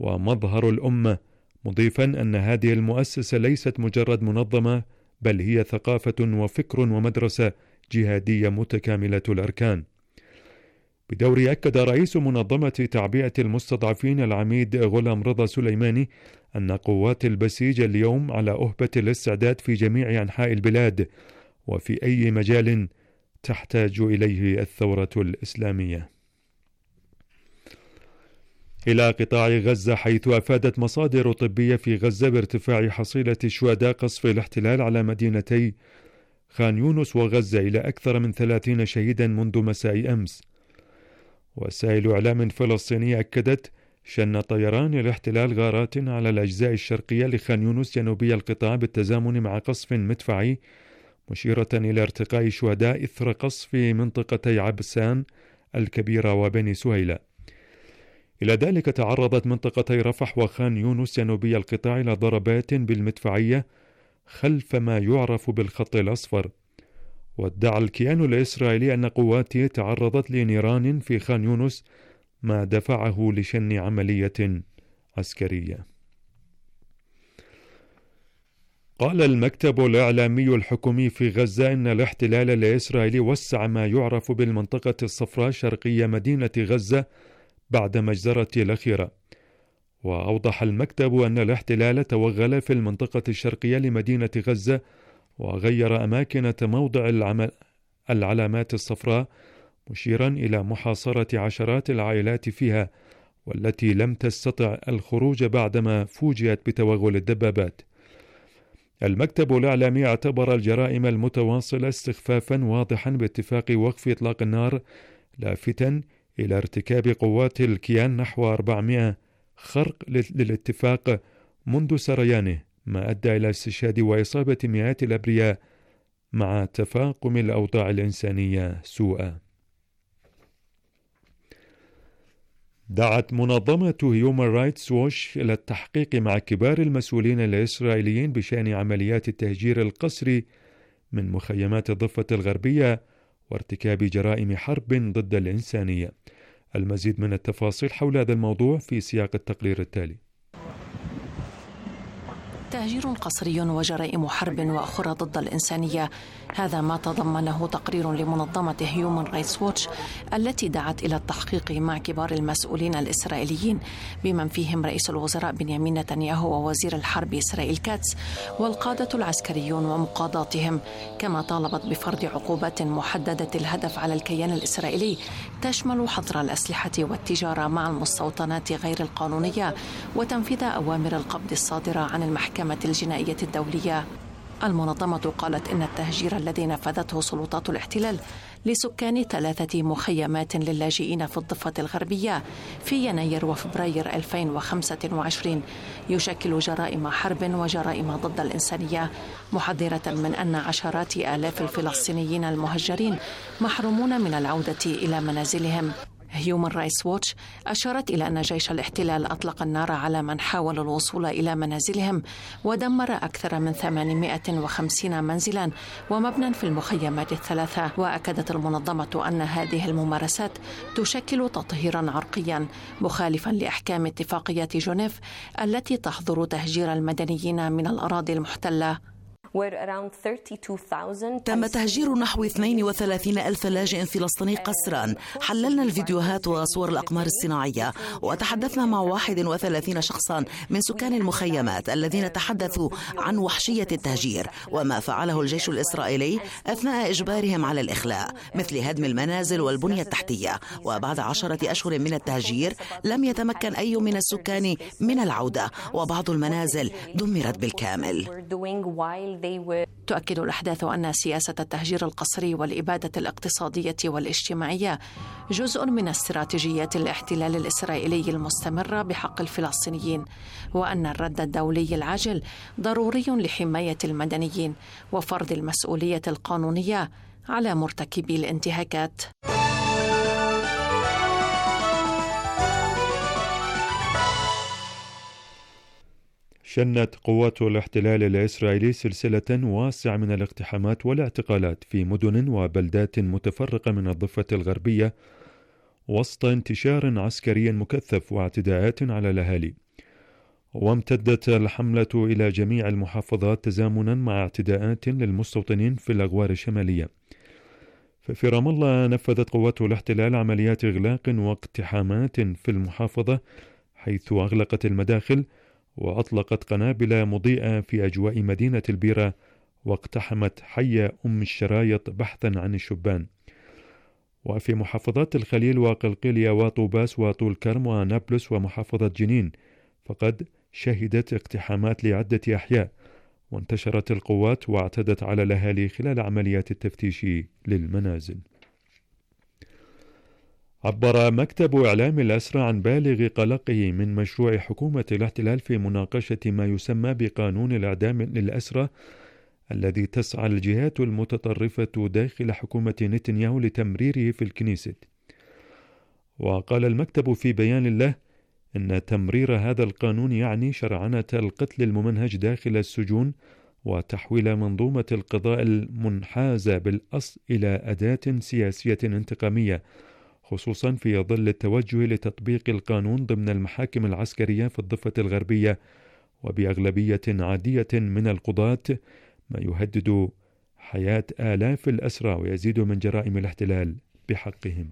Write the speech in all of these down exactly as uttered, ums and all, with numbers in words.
ومظهر الأمة، مضيفا أن هذه المؤسسة ليست مجرد منظمة، بل هي ثقافة وفكر ومدرسة جهادية متكاملة الأركان. بدوره أكد رئيس منظمة تعبئة المستضعفين العميد غلام رضا سليماني أن قوات البسيج اليوم على أهبة الاستعداد في جميع أنحاء البلاد وفي أي مجال تحتاج إليه الثورة الإسلامية. إلى قطاع غزة، حيث أفادت مصادر طبية في غزة بارتفاع حصيلة شهداء قصف الاحتلال على مدينتي خان يونس وغزة إلى أكثر من ثلاثين شهيدا منذ مساء أمس. وسائل إعلام فلسطينية أكدت شن طيران الاحتلال غارات على الأجزاء الشرقية لخان يونس جنوبي القطاع بالتزامن مع قصف مدفعي، مشيرة إلى ارتقاء شهداء إثر قصف منطقتي عبسان الكبيرة وبني سهيلة. إلى ذلك تعرضت منطقتي رفح وخان يونس جنوبي القطاع إلى ضربات بالمدفعية خلف ما يعرف بالخط الأصفر. وادعى الكيان الإسرائيلي أن قواته تعرضت لنيران في خان يونس، ما دفعه لشن عملية عسكرية. قال المكتب الإعلامي الحكومي في غزة إن الاحتلال الإسرائيلي وسع ما يعرف بالمنطقة الصفراء شرقية مدينة غزة بعد مجزرة الأخيرة. وأوضح المكتب أن الاحتلال توغل في المنطقة الشرقية لمدينة غزة وغير أماكن موضع العلامات الصفراء، مشيرا إلى محاصرة عشرات العائلات فيها والتي لم تستطع الخروج بعدما فوجئت بتوغل الدبابات. المكتب الإعلامي اعتبر الجرائم المتواصلة استخفافا واضحا باتفاق وقف إطلاق النار، لافتا إلى ارتكاب قوات الكيان نحو أربعمائة خرق للاتفاق منذ سريانه، ما أدى إلى استشهاد وإصابة مئات الأبرياء مع تفاقم الأوضاع الإنسانية سوءا. دعت منظمة هيومان رايتس ووش إلى التحقيق مع كبار المسؤولين الإسرائيليين بشأن عمليات التهجير القسري من مخيمات الضفة الغربية وارتكاب جرائم حرب ضد الإنسانية. المزيد من التفاصيل حول هذا الموضوع في سياق التقرير التالي. تهجير قسري وجرائم حرب وأخرى ضد الإنسانية، هذا ما تضمنه تقرير لمنظمة هيومان رايتس ووتش التي دعت إلى التحقيق مع كبار المسؤولين الإسرائيليين بمن فيهم رئيس الوزراء بنيامين نتنياهو ووزير الحرب إسرائيل كاتس والقادة العسكريون ومقاضاتهم، كما طالبت بفرض عقوبات محددة الهدف على الكيان الإسرائيلي تشمل حظر الأسلحة والتجارة مع المستوطنات غير القانونية وتنفيذ أوامر القبض الصادرة عن المحكمة الجنائية الدولية. المنظمة قالت إن التهجير الذي نفذته سلطات الاحتلال لسكان ثلاثة مخيمات للاجئين في الضفة الغربية في يناير وفبراير ألفين وخمسة وعشرين يشكل جرائم حرب وجرائم ضد الإنسانية، محذرة من أن عشرات آلاف الفلسطينيين المهجرين محرومون من العودة إلى منازلهم. هيومان رايتس ووتش أشارت إلى أن جيش الاحتلال أطلق النار على من حاولوا الوصول إلى منازلهم ودمر أكثر من ثمانمائة وخمسين منزلا ومبنى في المخيمات الثلاثة. وأكدت المنظمة أن هذه الممارسات تشكل تطهيرا عرقيا مخالفا لأحكام اتفاقية جنيف التي تحظر تهجير المدنيين من الأراضي المحتلة. تم تهجير نحو اثنين وثلاثين ألف لاجئ فلسطيني قسرا. حللنا الفيديوهات وصور الأقمار الصناعية وتحدثنا مع واحد وثلاثين شخصا من سكان المخيمات الذين تحدثوا عن وحشية التهجير وما فعله الجيش الإسرائيلي أثناء إجبارهم على الإخلاء، مثل هدم المنازل والبنية التحتية. وبعد عشرة أشهر من التهجير لم يتمكن أي من السكان من العودة، وبعض المنازل دمرت بالكامل. تؤكد الأحداث أن سياسة التهجير القسري والإبادة الاقتصادية والاجتماعية جزء من استراتيجيات الاحتلال الإسرائيلي المستمرة بحق الفلسطينيين، وأن الرد الدولي العاجل ضروري لحماية المدنيين وفرض المسؤولية القانونية على مرتكبي الانتهاكات. شنت قوات الاحتلال الإسرائيلي سلسلة واسعة من الاقتحامات والاعتقالات في مدن وبلدات متفرقة من الضفة الغربية وسط انتشار عسكري مكثف واعتداءات على الأهالي. وامتدت الحملة إلى جميع المحافظات تزامنا مع اعتداءات للمستوطنين في الأغوار الشمالية. ففي رام الله نفذت قوات الاحتلال عمليات إغلاق واقتحامات في المحافظة، حيث أغلقت المداخل وأطلقت قنابل مضيئة في أجواء مدينة البيرة، واقتحمت حي أم الشرايط بحثا عن الشبان. وفي محافظات الخليل وقلقيلية وطوباس وطول كرم ونابلس ومحافظة جنين فقد شهدت اقتحامات لعدة أحياء، وانتشرت القوات واعتدت على الأهالي خلال عمليات التفتيش للمنازل. عبر مكتب إعلام الأسرى عن بالغ قلقه من مشروع حكومة الاحتلال في مناقشة ما يسمى بقانون الإعدام للأسرى، الذي تسعى الجهات المتطرفة داخل حكومة نتنياهو لتمريره في الكنيست. وقال المكتب في بيان له إن تمرير هذا القانون يعني شرعنة القتل الممنهج داخل السجون، وتحويل منظومة القضاء المنحازة بالأصل إلى أداة سياسية انتقامية، خصوصا في ظل التوجه لتطبيق القانون ضمن المحاكم العسكرية في الضفة الغربية وبأغلبية عادية من القضاة، ما يهدد حياة آلاف الأسرى ويزيد من جرائم الاحتلال بحقهم.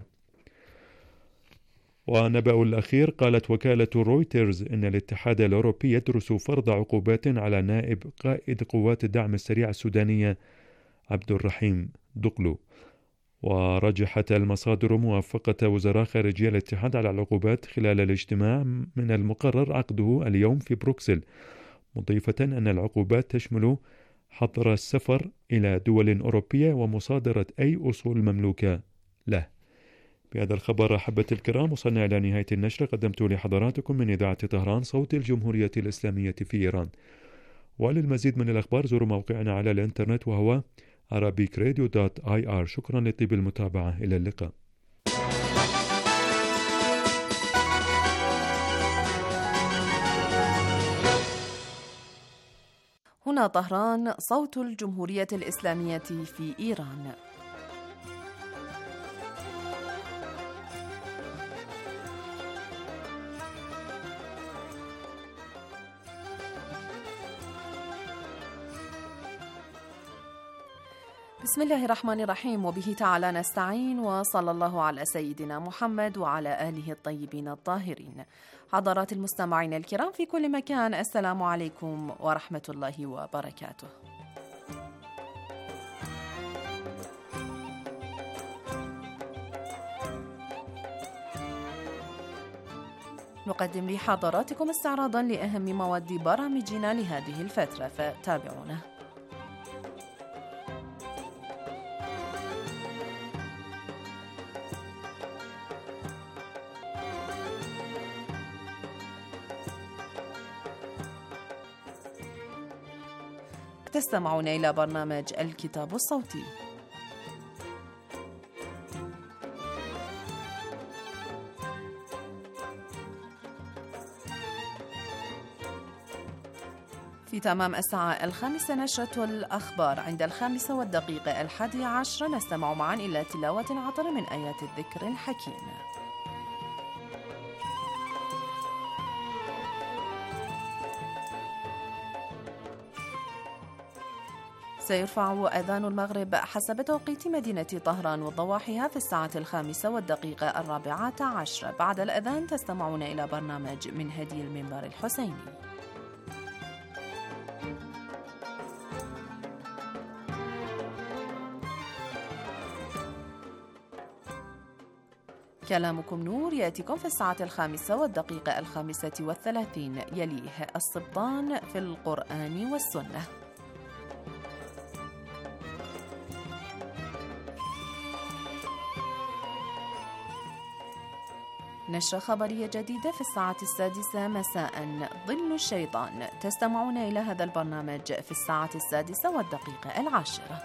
ونبأ الأخير، قالت وكالة رويترز إن الاتحاد الأوروبي يدرس فرض عقوبات على نائب قائد قوات الدعم السريع السودانية عبد الرحيم دقلو. ورجحت المصادر موافقة وزراء خارجية الاتحاد على العقوبات خلال الاجتماع من المقرر عقده اليوم في بروكسل، مضيفة أن العقوبات تشمل حظر السفر إلى دول أوروبية ومصادرة أي أصول مملوكة له. بهذا الخبر أحبة الكرام وصلنا إلى نهاية النشر قدمت لحضراتكم من إذاعة طهران صوت الجمهورية الإسلامية في إيران. وللمزيد من الأخبار زوروا موقعنا على الإنترنت وهو arabic radio dot i r. شكرا لطيب المتابعة، إلى اللقاء. هنا طهران صوت الجمهورية الإسلامية في إيران. بسم الله الرحمن الرحيم، وبه تعالى نستعين، وصلى الله على سيدنا محمد وعلى آله الطيبين الطاهرين. حضرات المستمعين الكرام في كل مكان، السلام عليكم ورحمة الله وبركاته. نقدم لحضراتكم استعراضا لأهم مواد برامجنا لهذه الفترة، فتابعونا. تستمعون إلى برنامج الكتاب الصوتي. في تمام الساعة الخامسة نشرة الأخبار. عند الخامسة والدقيقة الحادية عشر نستمع معا إلى تلاوة عطر من آيات الذكر الحكيم. سيرفع أذان المغرب حسب توقيت مدينة طهران وضواحيها في الساعة الخامسة والدقيقة الرابعة عشر. بعد الأذان تستمعون إلى برنامج من هدي المنبر الحسيني. كلامكم نور يأتيكم في الساعة الخامسة والدقيقة الخامسة والثلاثين، يليه السبطان في القرآن والسنة. نشرة خبرية جديدة في الساعة السادسة مساء، ظل الشيطان. تستمعون إلى هذا البرنامج في الساعة السادسة والدقيقة العاشرة.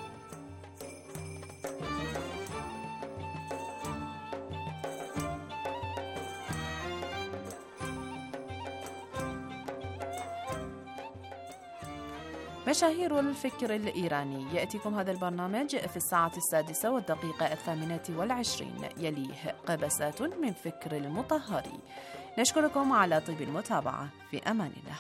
مشاهير الفكر الإيراني. يأتيكم هذا البرنامج في الساعة السادسة والدقيقة الثامنة والعشرين، يليه قبسات من فكر المطهري. نشكركم على طيب المتابعة. في أمان الله.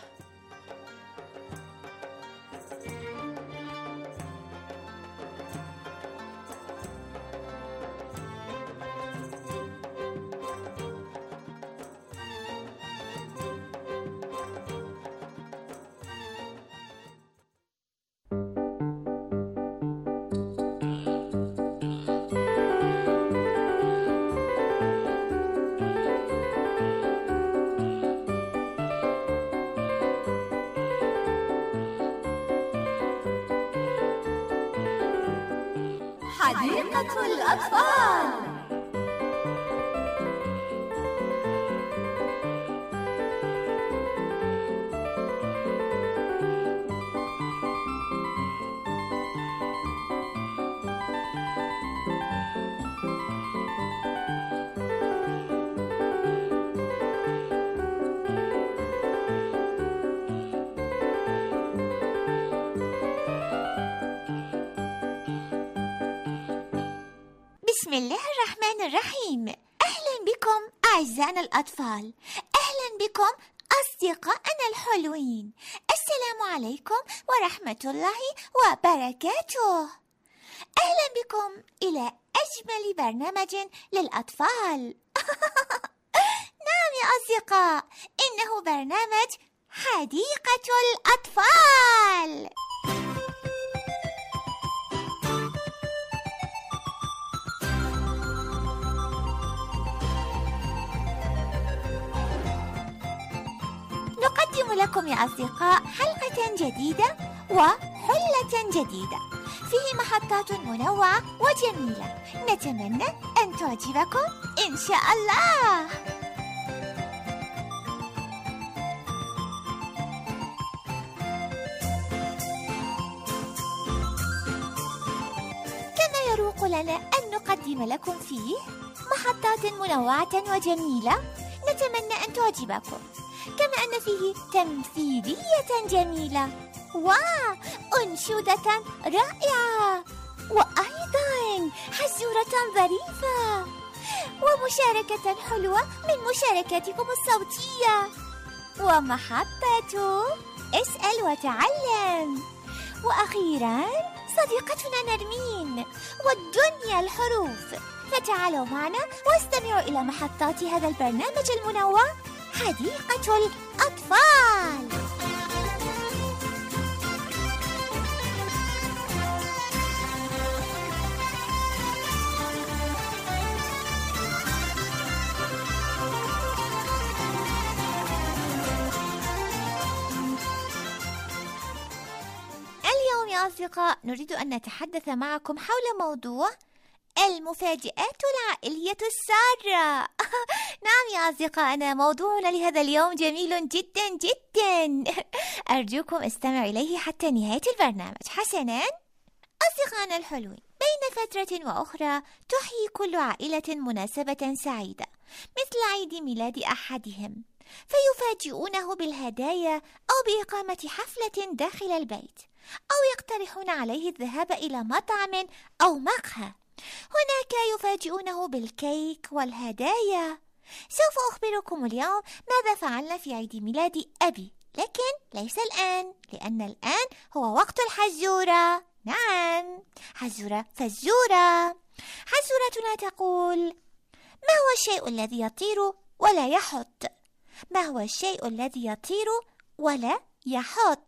حديقة الأطفال. بسم الله الرحمن الرحيم. أهلا بكم أعزائنا الأطفال، أهلا بكم أصدقائنا الحلوين. السلام عليكم ورحمة الله وبركاته. أهلا بكم إلى أجمل برنامج للأطفال. نعم يا أصدقاء، إنه برنامج حديقة الأطفال. نقدم لكم يا أصدقاء حلقة جديدة وحلة جديدة فيه محطات منوعة وجميلة، نتمنى أن تعجبكم إن شاء الله. كما يروق لنا أن نقدم لكم فيه محطات منوعة وجميلة، نتمنى أن تعجبكم، كما أن فيه تمثيلية جميلة وأنشودة رائعة، وأيضا حزورة ظريفة، ومشاركة حلوة من مشاركاتكم الصوتية، ومحطة اسأل وتعلم، وأخيرا صديقتنا نرمين والدنيا الحروف. فتعالوا معنا واستمعوا إلى محطات هذا البرنامج المنوع حديقة الأطفال. اليوم يا أصدقاء نريد أن نتحدث معكم حول موضوع المفاجآت العائلية السارة. نعم يا أصدقائنا، موضوعنا لهذا اليوم جميل جدا جدا. أرجوكم استمعوا إليه حتى نهاية البرنامج. حسنا أصدقائنا الحلوين، بين فترة وأخرى تحيي كل عائلة مناسبة سعيدة مثل عيد ميلاد أحدهم، فيفاجئونه بالهدايا أو بإقامة حفلة داخل البيت، أو يقترحون عليه الذهاب إلى مطعم أو مقهى. هناك يفاجئونه بالكيك والهدايا. سوف أخبركم اليوم ماذا فعلنا في عيد ميلاد أبي، لكن ليس الآن، لأن الآن هو وقت الحزورة. نعم، حزورة فزورة. حزورتنا تقول: ما هو الشيء الذي يطير ولا يحط؟ ما هو الشيء الذي يطير ولا يحط؟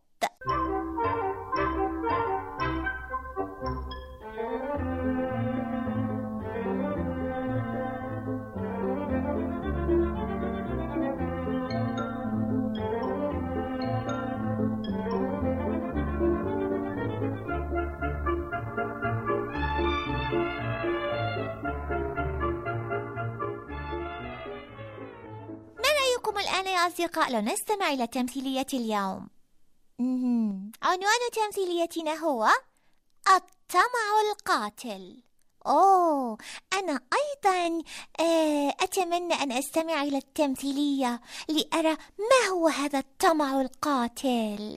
الآن يا أصدقاء لو نستمع إلى تمثيلية اليوم. عنوان تمثيليتنا هو الطمع القاتل. أوه، أنا أيضا أتمنى أن أستمع إلى التمثيلية لأرى ما هو هذا الطمع القاتل.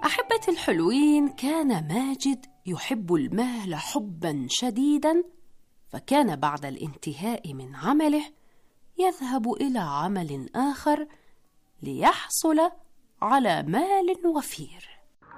أحبتي الحلوين، كان ماجد يحب المال حبا شديدا، فكان بعد الانتهاء من عمله يذهب إلى عمل آخر ليحصل على مال وفير.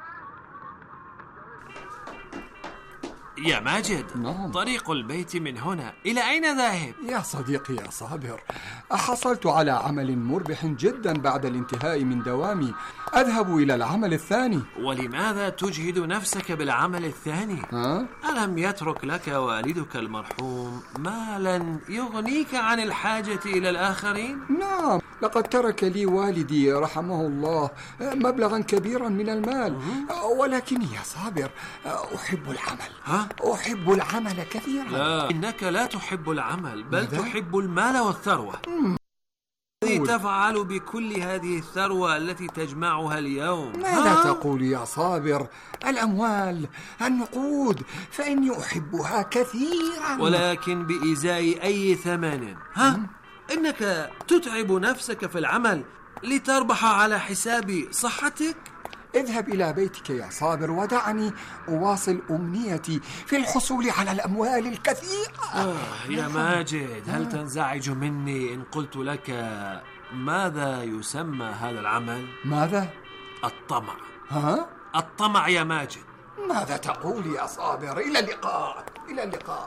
يا ماجد، نعم. طريق البيت من هنا، إلى أين ذاهب؟ يا صديقي يا صابر، حصلت على عمل مربح جدا بعد الانتهاء من دوامي، أذهب إلى العمل الثاني. ولماذا تجهد نفسك بالعمل الثاني؟ ها؟ ألم يترك لك والدك المرحوم مالا يغنيك عن الحاجة إلى الآخرين؟ نعم، لقد ترك لي والدي رحمه الله مبلغا كبيرا من المال، ولكن يا صابر أحب العمل. ها؟ أحب العمل كثيرا. لا، إنك لا تحب العمل، بل ماذا؟ تحب المال والثروة. الذي تفعل بكل هذه الثروة التي تجمعها اليوم؟ ماذا ها؟ تقول يا صابر؟ الأموال، النقود، فإني أحبها كثيرا، ولكن بإزاء أي ثمن. ها؟ م? إنك تتعب نفسك في العمل لتربح على حساب صحتك؟ اذهب إلى بيتك يا صابر ودعني أواصل أمنيتي في الحصول على الأموال الكثيرة. آه يا ماجد، هل تنزعج مني إن قلت لك ماذا يسمى هذا العمل؟ ماذا؟ الطمع. ها؟ الطمع يا ماجد. ماذا تقول يا صابر؟ إلى اللقاء، إلى اللقاء.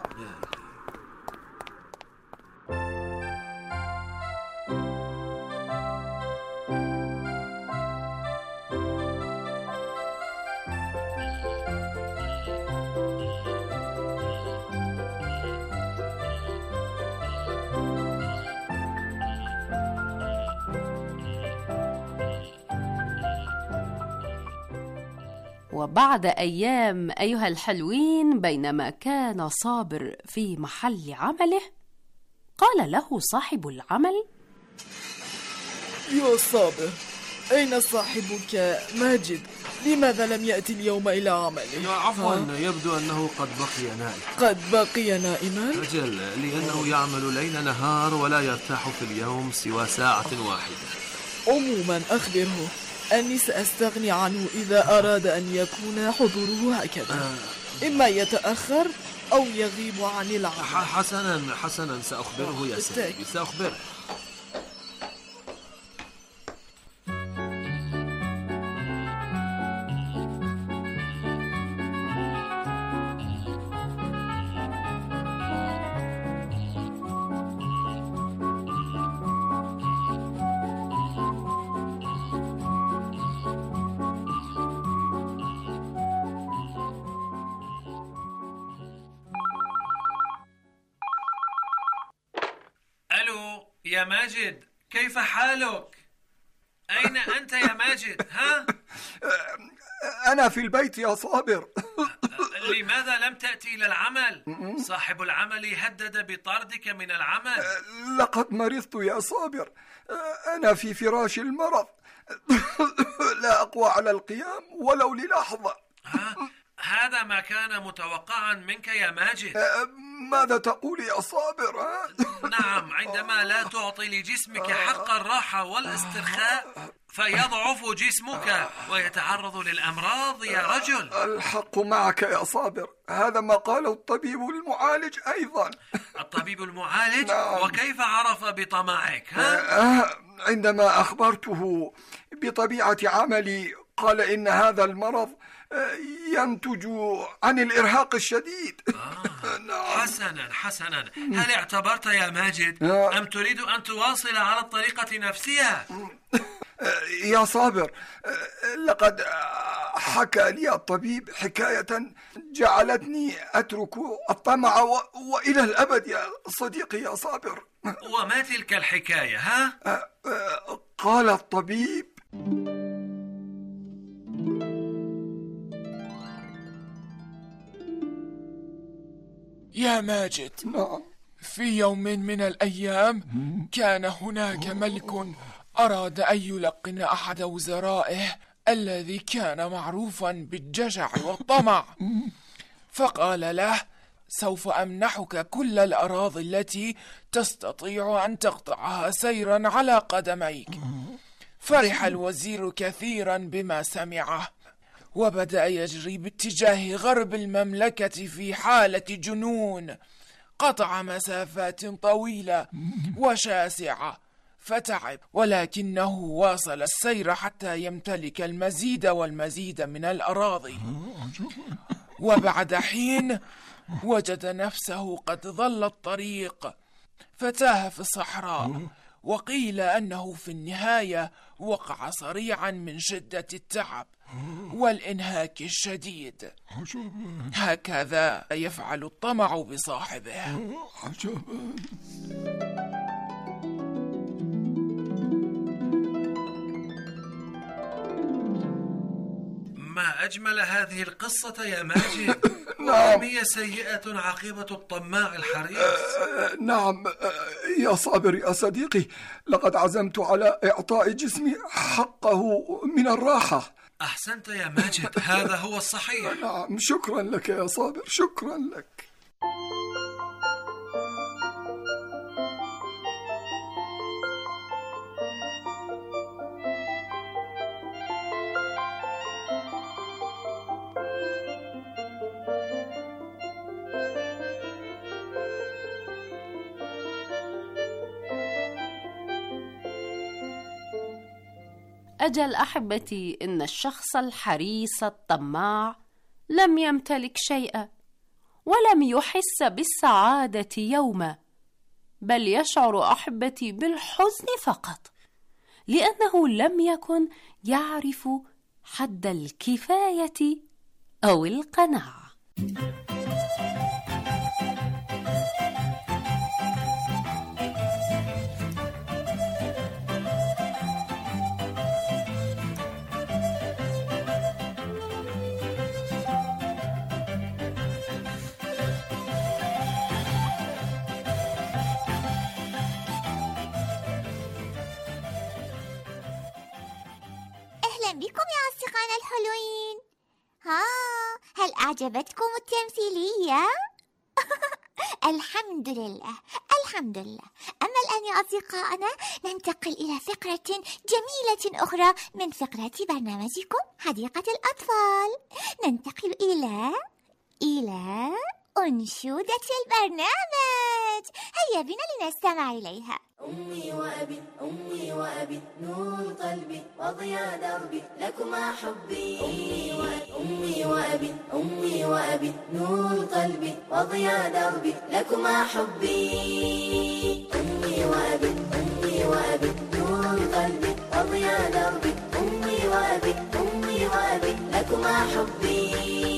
وبعد أيام أيها الحلوين، بينما كان صابر في محل عمله، قال له صاحب العمل: يا صابر، أين صاحبك ماجد؟ لماذا لم يأتي اليوم إلى عمله؟ عفوا، يبدو أنه قد بقي نائم. قد بقي نائما؟ أجل، لأنه يعمل ليل نهار ولا يرتاح في اليوم سوى ساعة واحدة. عموما أخبره أني سأستغني عنه إذا أراد أن يكون حضوره هكذا، إما يتأخر أو يغيب عن العمل. حسنا حسنا، سأخبره يا سيدي، سأخبره. ألو يا ماجد، كيف حالك؟ أين أنت يا ماجد؟ ها؟ أنا في البيت يا صابر. لماذا لم تأتي إلى العمل؟ صاحب العمل هدد بطردك من العمل. لقد مرضت يا صابر، أنا في فراش المرض، لا أقوى على القيام ولو للحظة. ها؟ هذا ما كان متوقعا منك يا ماجد. ماذا تقول يا صابر؟ نعم، عندما لا تعطي لجسمك حق الراحة والاسترخاء فيضعف جسمك ويتعرض للأمراض يا رجل. الحق معك يا صابر، هذا ما قاله الطبيب المعالج أيضا. الطبيب المعالج؟ نعم. وكيف عرف بطمعك؟ ها؟ عندما أخبرته بطبيعة عملي قال إن هذا المرض ينتج عن الإرهاق الشديد. آه. نعم. حسنا حسنا، هل اعتبرت يا ماجد أم تريد أن تواصل على الطريقة نفسها؟ يا صابر، لقد حكى لي الطبيب حكاية جعلتني أترك الطمع و... وإلى الأبد يا صديقي يا صابر. وما تلك الحكاية؟ ها؟ قال الطبيب: يا ماجد، في يوم من الأيام كان هناك ملك أراد أن يلقن أحد وزرائه الذي كان معروفا بالجشع والطمع، فقال له: سوف أمنحك كل الأراضي التي تستطيع أن تقطعها سيرا على قدميك. فرح الوزير كثيرا بما سمعه، وبدأ يجري باتجاه غرب المملكة في حالة جنون. قطع مسافات طويلة وشاسعة فتعب، ولكنه واصل السير حتى يمتلك المزيد والمزيد من الأراضي. وبعد حين وجد نفسه قد ضل الطريق فتاه في الصحراء، وقيل أنه في النهاية وقع صريعا من شدة التعب والإنهاك الشديد. هكذا يفعل الطمع بصاحبه. ما أجمل هذه القصة يا ماجد. نعم، هي سيئة عاقبة الطماع الحريص. نعم يا صابر يا صديقي، لقد عزمت على إعطاء جسمي حقه من الراحة. أحسنت يا ماجد، هذا هو الصحيح. نعم، شكرا لك يا صابر، شكرا لك. أجل أحبتي، إن الشخص الحريص الطماع لم يمتلك شيئا ولم يحس بالسعادة يوما، بل يشعر أحبتي بالحزن فقط، لأنه لم يكن يعرف حد الكفاية أو القناعة. بكم يا أصدقائنا الحلوين. ها، هل أعجبتكم التمثيلية؟ الحمد لله الحمد لله. أما الآن يا أصدقائنا ننتقل إلى فقرة جميلة أخرى من فقرة برنامجكم حديقة الأطفال. ننتقل إلى إلى أنشودة البرنامج. هيا بنا لنستمع إليها. أمي وأبي أمي وأبي نور قلبي وضياء دربي لكما حبي. أمي وأبي أمي وأبي نور قلبي وضياء دربي لكما حبي. أمي وأبي أمي وأبي نور قلبي وضياء دربي. أمي وأبي أمي وأبي لكما حبي.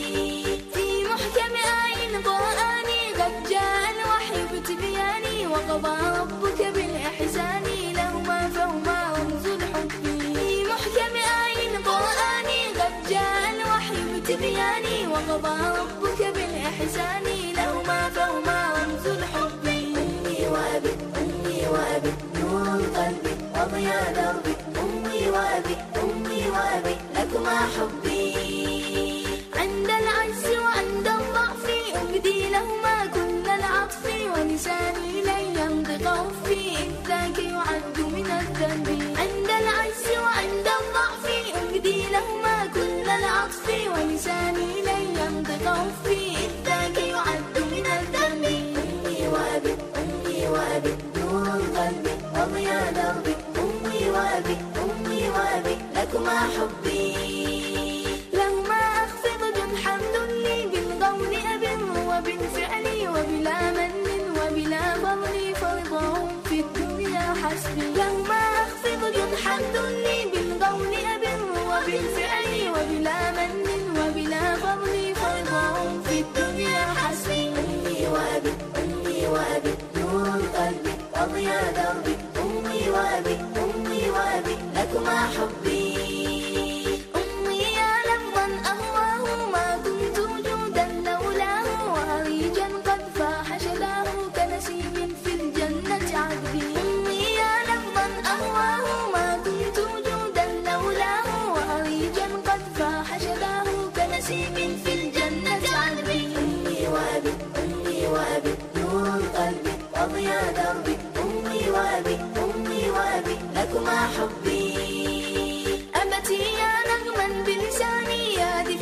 في محكم آي القرآن قد جاء الوحي بتبياني، وقضى ربك بالإحسان لهما فهما رمز الحب. في محكم آي القرآن قد جاء الوحي بتبياني، وقضى ربك بالإحسان لهما فهما رمز الحب. أمي وأبي أمي وأبي نور قلبي وضياء دربي. أمي وأبي أمي وأبي لكما حبي. عند العجز وعند الضعف أبدي لهما كل العطف، ولساني لن ينطق أفي إذ ذاك يعد من الذنب. عند العجز وعند الضعف أبدي لهما كل العطف، ولساني لن ينطق أفي إذ ذاك يعد من الذنب. أمي وأبي أمي وأبي نور قلبي وضياء دربي. أمي وأبي أمي وأبي لكما حبي. لهما أخفض جنحا ذلي بالقول أبر وبالفعل وبلا من وبلا فضل، فرضهم في الدنيا حسبي. لهما أخفض جنحا ذلي بالقول أبر وبالفعل وبلا من وبلا فضل، فرضهم في الدنيا حسبي. أمي وأبي أمي وأبي نور قلبي وضياء دربي. أمي وأبي أمي وأبي لكما حبي. أمي يا لفظا أهواه ما كنت وجودا لولاه، وهريجا قد فاح شداه كنسيم في الجنة عذبي. أمي يا لفظا أهواه ما كنت وجودا لولاه، وهريجا قد فاح شداه كنسيم في الجنة عذبي. أمي وأبي أمي وأبي نور قلبي وضياء دربي. أمي وأبي أمي وأبي لكما حبي. أبتي يا نغما بلساني يا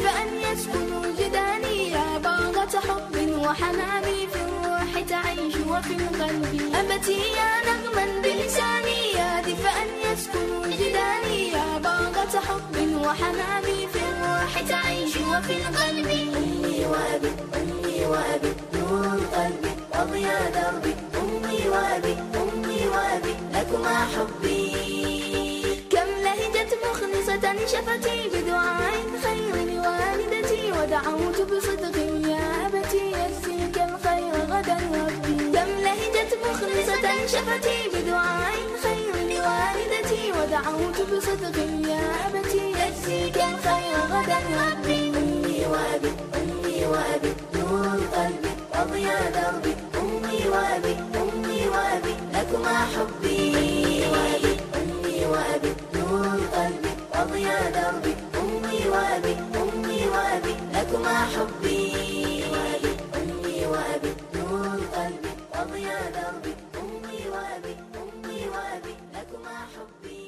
وحناني في الروح تعيش وفي القلب. أبتي يا نغما بلساني يا دفئا يسكن وجداني يا باغة حب وحناني في الروح تعيش وفي القلب. أمي وأبي أمي وأبي نور قلبي وضياء دربي. أمي وأبي أمي وأبي لكما حبي. كم لهجت مخلصة شفتي بدعاء خير لوالدتي ودعوت بصدق يا أبتي يجزيك الخير غدا ربي. كم لهجت مخلصة شفتي بدعاء خير لوالدتي ودعوت بصدق يا أبتي يجزيك الخير غدا ربي. أمي وأبي أمي وأبي نور قلبي وضياء دربي. أمي وأبي أمي وأبي لكما حبي. وأبي أمي وأبي نور قلبي وضياء دربي. أمي وأبي أمي وأبي لكما حبي. وأبي أمي وأبي نور قلبي وضياء دربي. أمي وأبي أمي وأبي لكما حبي.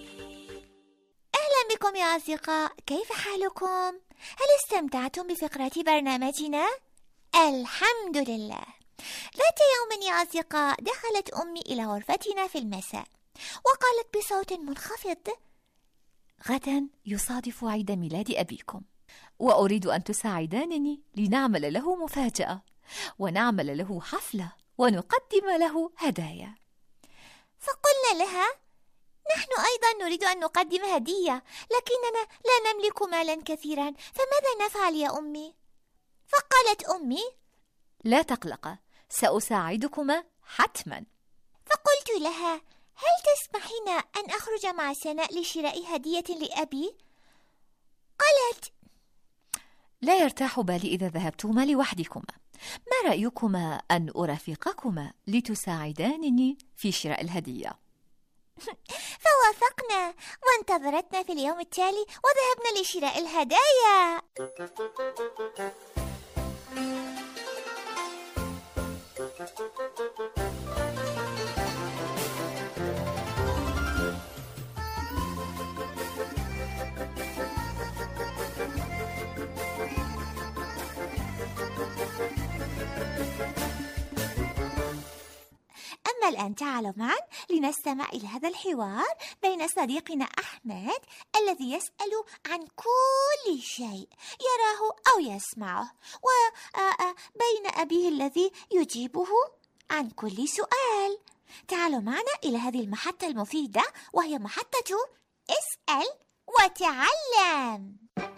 أهلا بكم يا أصدقاء، كيف حالكم؟ هل استمتعتم بفقرة برنامجنا؟ الحمد لله. ذات يوم يا أصدقاء دخلت أمي إلى غرفتنا في المساء وقالت بصوت منخفض: غدا يصادف عيد ميلاد أبيكم، وأريد أن تساعدانني لنعمل له مفاجأة ونعمل له حفلة ونقدم له هدايا. فقلنا لها: نحن أيضا نريد أن نقدم هدية، لكننا لا نملك مالا كثيرا، فماذا نفعل يا أمي؟ فقالت أمي: لا تقلق، سأساعدكما حتما. فقلت لها: هل تسمحين أن أخرج مع سناء لشراء هدية لأبي؟ قالت: لا يرتاح بالي إذا ذهبتما لوحدكما، ما رأيكما أن أرافقكما لتساعدانني في شراء الهدية؟ فوافقنا وانتظرتنا في اليوم التالي وذهبنا لشراء الهدايا. أما الآن تعالوا معا لنستمع إلى هذا الحوار بين صديقنا أحمد الذي يسأل عن كل شيء يراه أو يسمعه، وبين أبيه الذي يجيبه عن كل سؤال. تعالوا معنا إلى هذه المحطة المفيدة وهي محطة اسأل وتعلم.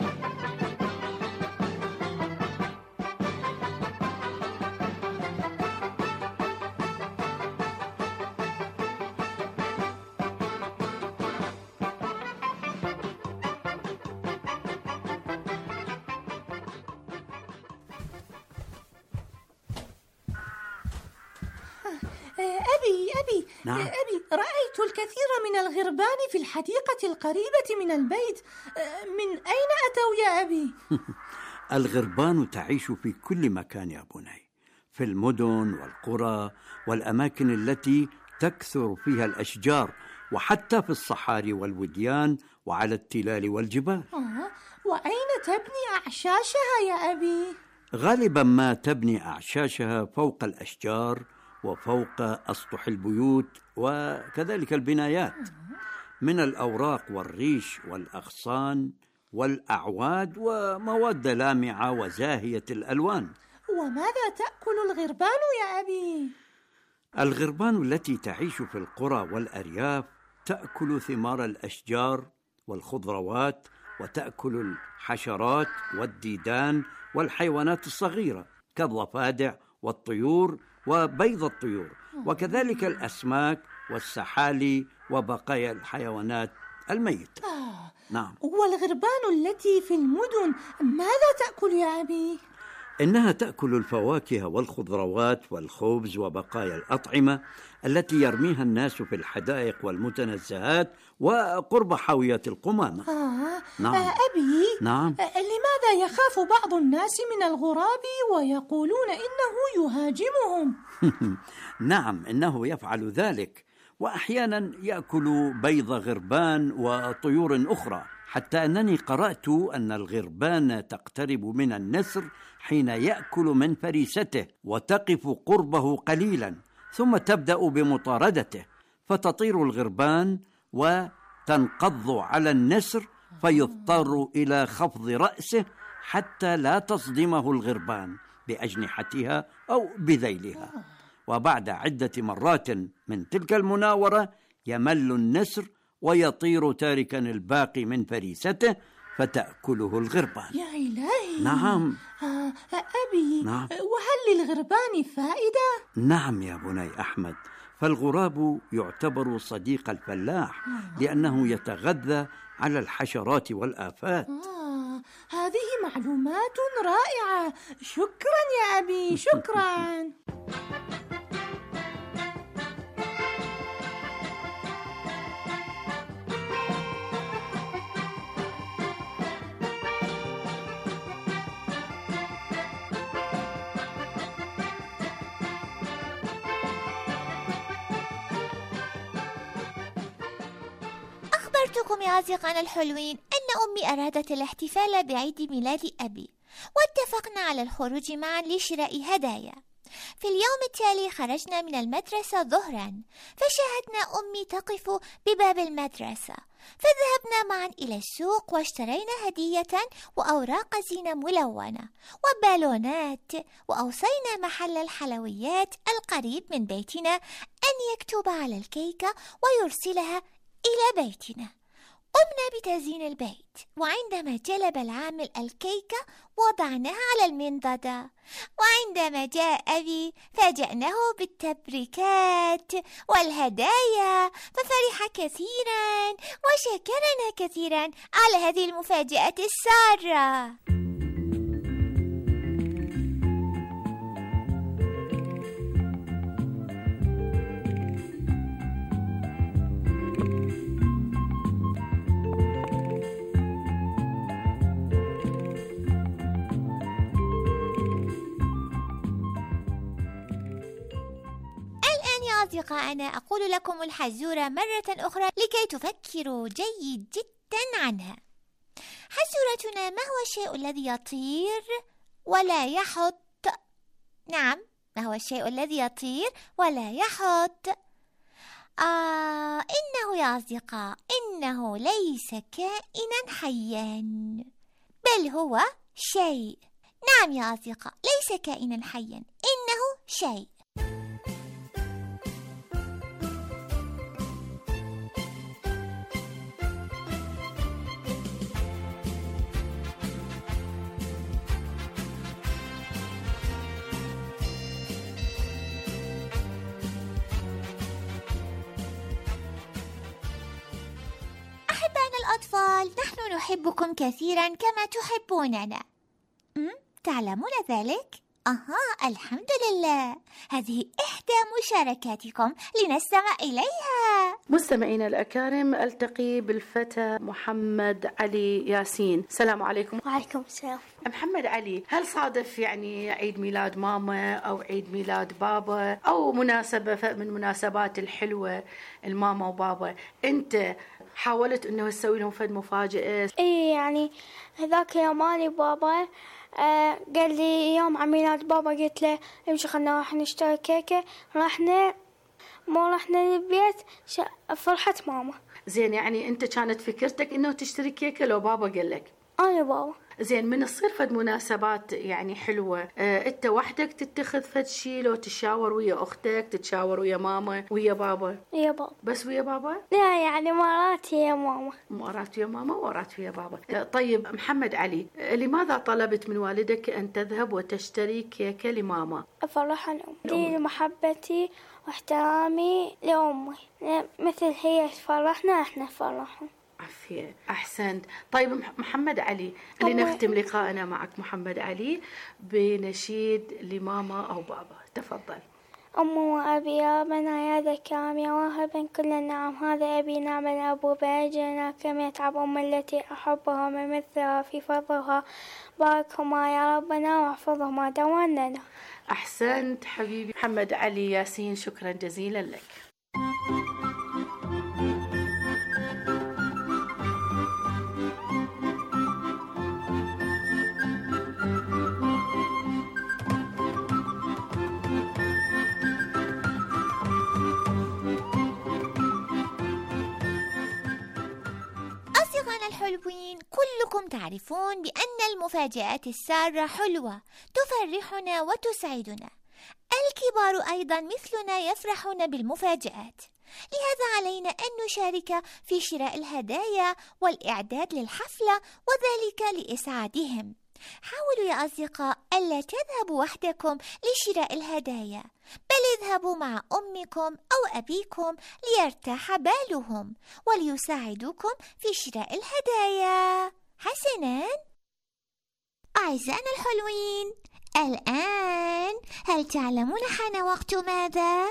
أبي أبي نعم. أبي رأيت الكثير من الغربان في الحديقة القريبة من البيت. من أين أتوا يا أبي؟ الغربان تعيش في كل مكان يا بني، في المدن والقرى والأماكن التي تكثر فيها الأشجار، وحتى في الصحاري والوديان وعلى التلال والجبال. آه، وأين تبني أعشاشها يا أبي؟ غالبا ما تبني أعشاشها فوق الأشجار وفوق أسطح البيوت وكذلك البنايات من الأوراق والريش والأغصان والأعواد ومواد لامعة وزاهية الألوان. وماذا تأكل الغربان يا أبي؟ الغربان التي تعيش في القرى والأرياف تأكل ثمار الأشجار والخضروات، وتأكل الحشرات والديدان والحيوانات الصغيرة كالضفادع والطيور وبيض الطيور، وكذلك الأسماك والسحالي وبقايا الحيوانات الميتة. آه. نعم. والغربان التي في المدن ماذا تأكل يا أبي؟ إنها تأكل الفواكه والخضروات والخبز وبقايا الأطعمة التي يرميها الناس في الحدائق والمتنزهات وقرب حاويات القمامة. آه. نعم. آه أبي. نعم. آه لماذا يخاف بعض الناس من الغراب ويقولون إنه يهاجمهم؟ نعم، إنه يفعل ذلك، وأحيانا يأكل بيض غربان وطيور أخرى حتى أنني قرأت أن الغربان تقترب من النسر حين يأكل من فريسته وتقف قربه قليلا ثم تبدأ بمطاردته، فتطير الغربان وتنقض على النسر فيضطر إلى خفض رأسه حتى لا تصدمه الغربان بأجنحتها أو بذيلها. وبعد عدة مرات من تلك المناورة يمل النسر ويطير تاركا الباقي من فريسته فتأكله الغربان. يا إلهي. نعم. آه أبي. نعم. وهل للغربان فائدة؟ نعم يا بني أحمد، فالغراب يعتبر صديق الفلاح لأنه يتغذى على الحشرات والآفات. آه، هذه معلومات رائعة. شكرا يا أبي، شكرا. أخبرتكم يا أصدقائنا الحلوين أن أمي أرادت الاحتفال بعيد ميلاد أبي، واتفقنا على الخروج معا لشراء هدايا. في اليوم التالي خرجنا من المدرسة ظهرا، فشاهدنا أمي تقف بباب المدرسة، فذهبنا معا إلى السوق واشترينا هدية وأوراق زينة ملونة وبالونات، وأوصينا محل الحلويات القريب من بيتنا أن يكتب على الكيكة ويرسلها إلى بيتنا. قمنا بتزيين البيت، وعندما جلب العامل الكيكة وضعناها على المنضدة، وعندما جاء أبي فاجأناه بالتبريكات والهدايا، ففرح كثيرا وشكرنا كثيرا على هذه المفاجأة السارة. أصدقائنا أقول لكم الحزورة مرة أخرى لكي تفكروا جيد جدا عنها. حزورتنا: ما هو الشيء الذي يطير ولا يحط؟ نعم، ما هو الشيء الذي يطير ولا يحط؟ آه إنه يا أصدقاء إنه ليس كائنا حيا، بل هو شيء. نعم يا أصدقاء، ليس كائنا حيا، إنه شيء. الأطفال، نحن نحبكم كثيرا كما تحبوننا. تعلمون ذلك؟ أها، الحمد لله. هذه إحدى مشاركاتكم لنستمع إليها. مستمعينا الأكارم، ألتقي بالفتى محمد علي ياسين. السلام عليكم. وعليكم السلام. محمد علي، هل صادف يعني عيد ميلاد ماما أو عيد ميلاد بابا أو مناسبة من مناسبات الحلوة الماما وبابا أنت حاولت أنه تسوي لهم فد مفاجأة؟ إيه، يعني هذاك يوم أنا بابا آه قال لي يوم عيد ميلاد بابا، قلت له امشي خلنا راح نشتري كيكة. رحنا ما رحنا للبيت، فرحت ماما. زين، يعني أنت كانت فكرتك إنه تشتري كيكة لو بابا قال لك؟ أنا بابا. زين، من تصير فد مناسبات يعني حلوة آه، أنت وحدك تتخذ فد شي لو تشاور ويا أختك، تتشاور ويا ماما ويا بابا؟ ويا بابا. بس ويا بابا؟ لا، يعني مرات ويا ماما. مرات ويا ماما ومرات ويا بابا. آه، طيب محمد علي، آه، لماذا طلبت من والدك أن تذهب وتشتري كيكة لماما؟ أفرحها لأمي، دي محبتي واحترامي لأمي، مثل هي تفرحنا احنا نفرحها. عافية، أحسنت. طيب محمد علي، لنختم لقاءنا معك محمد علي بنشيد لماما أو بابا، تفضل. أم وأبي يا بنا يا ذكام يا واهبا كل النعم، هذا أبي نعم الأب بأجلنا كم يتعب أم التي أحبها من مثلها في فضلها، باركهما يا ربنا واحفظهما دواننا. أحسنت حبيبي محمد علي ياسين، شكرا جزيلا لك. إنكم تعرفون بأن المفاجآت السارة حلوة تفرحنا وتسعدنا. الكبار أيضا مثلنا يفرحون بالمفاجآت، لهذا علينا أن نشارك في شراء الهدايا والإعداد للحفلة، وذلك لإسعادهم. حاولوا يا أصدقاء ألا تذهبوا وحدكم لشراء الهدايا، بل اذهبوا مع أمكم أو أبيكم ليرتاح بالهم وليساعدوكم في شراء الهدايا. حسناً أعزائنا الحلوين، الآن هل تعلمون حان وقت ماذا؟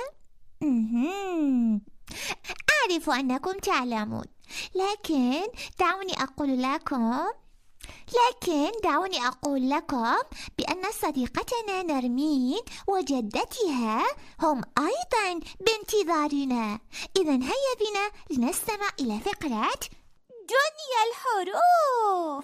أعرف أنكم تعلمون، لكن دعوني أقول لكم لكن دعوني أقول لكم بأن صديقتنا نرمين وجدتها هم أيضا بانتظارنا. إذن هيا بنا لنستمع إلى فقرة دنيا الحروف.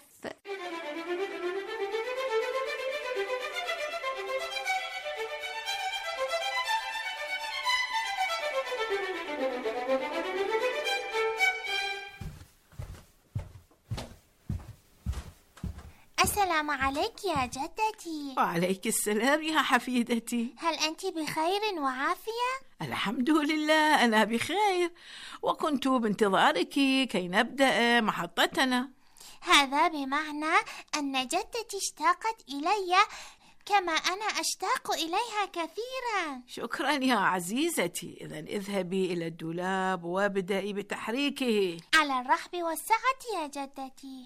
السلام عليك يا جدتي. وعليك السلام يا حفيدتي. هل أنت بخير وعافية؟ الحمد لله أنا بخير، وكنت بانتظارك كي نبدأ محطتنا. هذا بمعنى أن جدتي اشتاقت إلي كما أنا أشتاق إليها كثيرا. شكرا يا عزيزتي. إذن اذهبي إلى الدولاب وابدأي بتحريكه. على الرحب والسعة يا جدتي.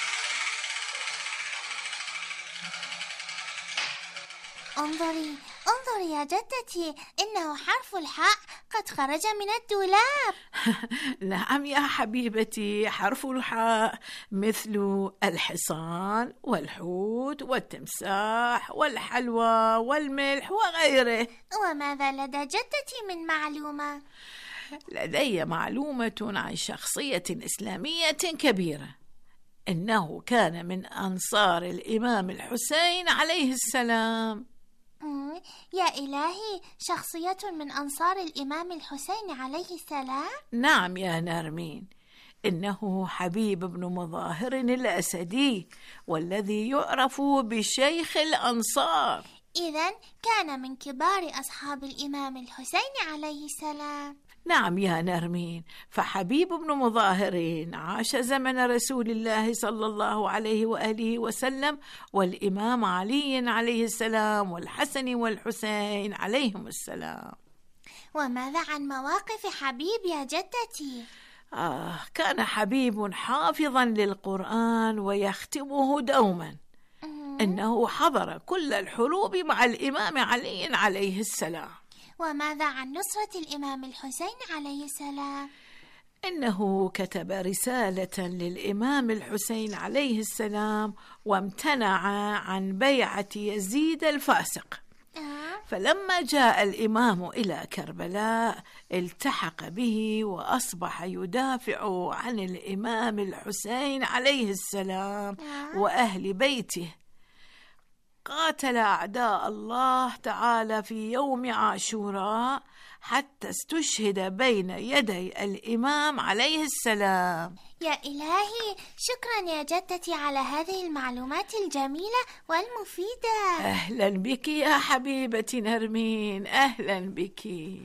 انظري انظري يا جدتي، إنه حرف الحاء قد خرج من الدولاب. نعم يا حبيبتي، حرف الحاء مثل الحصان والحوت والتمساح والحلوى والملح وغيره. وماذا لدى جدتي من معلومة؟ لدي معلومة عن شخصية إسلامية كبيرة، إنه كان من أنصار الإمام الحسين عليه السلام. يا إلهي، شخصية من أنصار الإمام الحسين عليه السلام؟ نعم يا نرمين، إنه حبيب بن مظاهر الأسدي، والذي يعرف بشيخ الأنصار. إذن كان من كبار أصحاب الإمام الحسين عليه السلام. نعم يا نرمين، فحبيب بن مظاهر عاش زمن رسول الله صلى الله عليه وآله وسلم، والإمام علي عليه السلام والحسن والحسين عليهم السلام. وماذا عن مواقف حبيب يا جدتي؟ آه كان حبيب حافظا للقرآن ويختمه دوما. إنه حضر كل الحروب مع الإمام علي عليه السلام. وماذا عن نصرة الإمام الحسين عليه السلام؟ إنه كتب رسالة للإمام الحسين عليه السلام وامتنع عن بيعة يزيد الفاسق. فلما جاء الإمام إلى كربلاء التحق به وأصبح يدافع عن الإمام الحسين عليه السلام وأهل بيته. قاتل أعداء الله تعالى في يوم عاشوراء حتى استشهد بين يدي الإمام عليه السلام. يا إلهي، شكرا يا جدتي على هذه المعلومات الجميلة والمفيدة. أهلا بك يا حبيبتي نرمين، أهلا بك.